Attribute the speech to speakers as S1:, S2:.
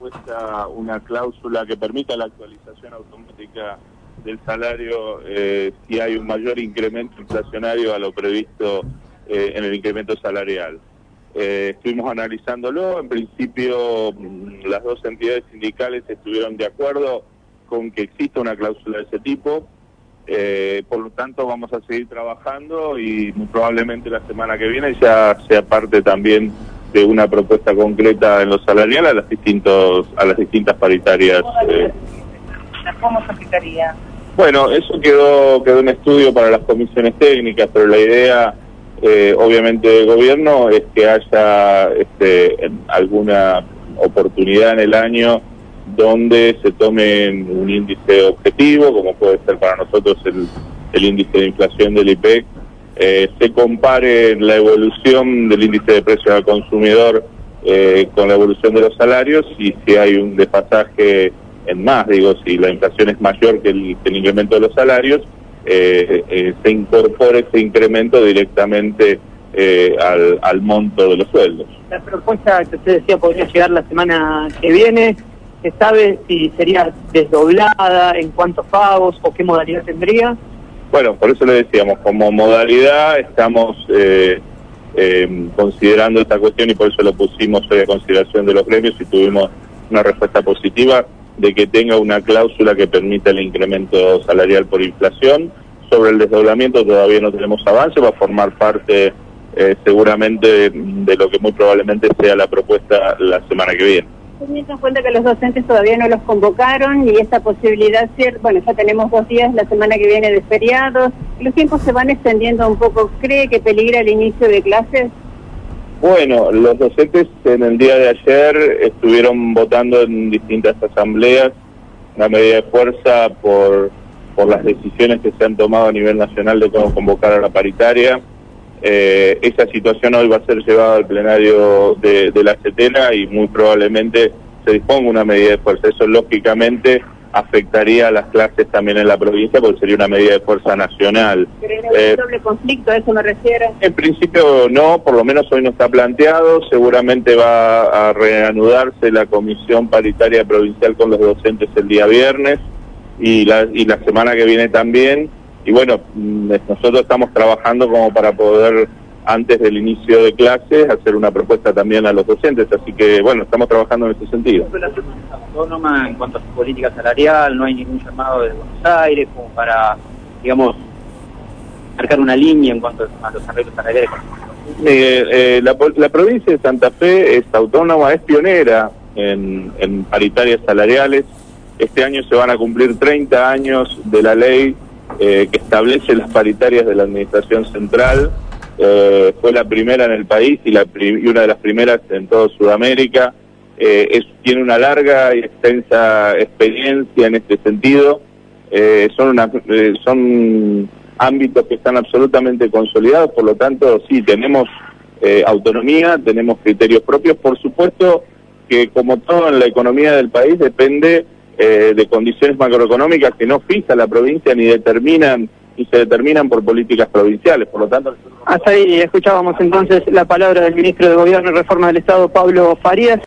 S1: propuesta una cláusula que permita la actualización automática del salario si hay un mayor incremento inflacionario a lo previsto en el incremento salarial. Estuvimos analizándolo, en principio las dos entidades sindicales estuvieron de acuerdo con que exista una cláusula de ese tipo, por lo tanto vamos a seguir trabajando y muy probablemente la semana que viene ya sea parte también de una propuesta concreta en lo salarial a las distintas paritarias.
S2: ¿Cómo se aplicaría?
S1: Bueno, eso quedó en estudio para las comisiones técnicas, pero la idea obviamente del gobierno es que haya alguna oportunidad en el año donde se tome un índice objetivo, como puede ser para nosotros el índice de inflación del IPEC, se compare la evolución del índice de precios al consumidor con la evolución de los salarios, y si hay un desfasaje en más, si la inflación es mayor que el incremento de los salarios, se incorpore ese incremento directamente al monto de los sueldos.
S2: La propuesta que usted decía podría llegar la semana que viene. ¿Se sabe si sería desdoblada, en cuántos pagos o qué modalidad tendría?
S1: Bueno, por eso le decíamos, como modalidad estamos considerando esta cuestión y por eso lo pusimos hoy a consideración de los gremios y tuvimos una respuesta positiva de que tenga una cláusula que permita el incremento salarial por inflación. Sobre el desdoblamiento todavía no tenemos avance, va a formar parte seguramente de lo que muy probablemente sea la propuesta la semana que viene.
S3: Teniendo en cuenta que los docentes todavía no los convocaron y esta posibilidad, bueno, ya tenemos 2 días la semana que viene de feriados, los tiempos se van extendiendo un poco. ¿Cree que peligra el inicio de clases?
S1: Bueno, los docentes en el día de ayer estuvieron votando en distintas asambleas una medida de fuerza por las decisiones que se han tomado a nivel nacional de cómo convocar a la paritaria. Esa situación hoy va a ser llevada al plenario de la CETENA y muy probablemente se disponga una medida de fuerza. Eso lógicamente afectaría a las clases también en la provincia porque sería una medida de fuerza nacional.
S3: ¿Creen un doble conflicto? ¿A eso me refiero?
S1: En principio no, por lo menos hoy no está planteado. Seguramente va a reanudarse la comisión paritaria provincial con los docentes el día viernes y la semana que viene también. Y bueno, nosotros estamos trabajando como para poder, antes del inicio de clases, hacer una propuesta también a los docentes. Así que, bueno, estamos trabajando en ese sentido.
S4: La autónoma en cuanto a su política salarial, no hay ningún llamado de Buenos Aires como para, digamos, marcar una línea en cuanto a los arreglos salariales.
S1: La provincia de Santa Fe es autónoma, es pionera en paritarias salariales. Este año se van a cumplir 30 años de la ley que establece las paritarias de la Administración Central. Fue la primera en el país y una de las primeras en toda Sudamérica. Tiene una larga y extensa experiencia en este sentido. Son ámbitos que están absolutamente consolidados, por lo tanto sí, tenemos autonomía, tenemos criterios propios. Por supuesto que como todo en la economía del país depende de condiciones macroeconómicas que no fija la provincia ni se determinan por políticas provinciales. Por lo tanto,
S2: Hasta ahí escuchábamos entonces la palabra del ministro de Gobierno y Reforma del Estado, Pablo Farías.